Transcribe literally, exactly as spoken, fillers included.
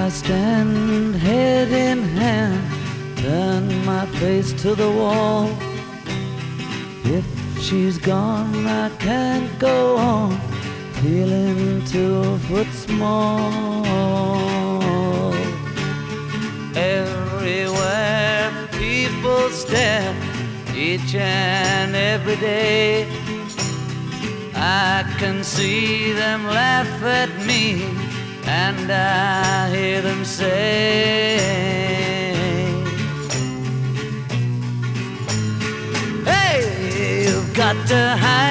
I stand head in hand, turn my face to the wall. If she's gone, I can't go on, feeling two foot small. Everywhere people stare, each and every day. I can see them laugh at me, and I hear them say, hey, you've got to hide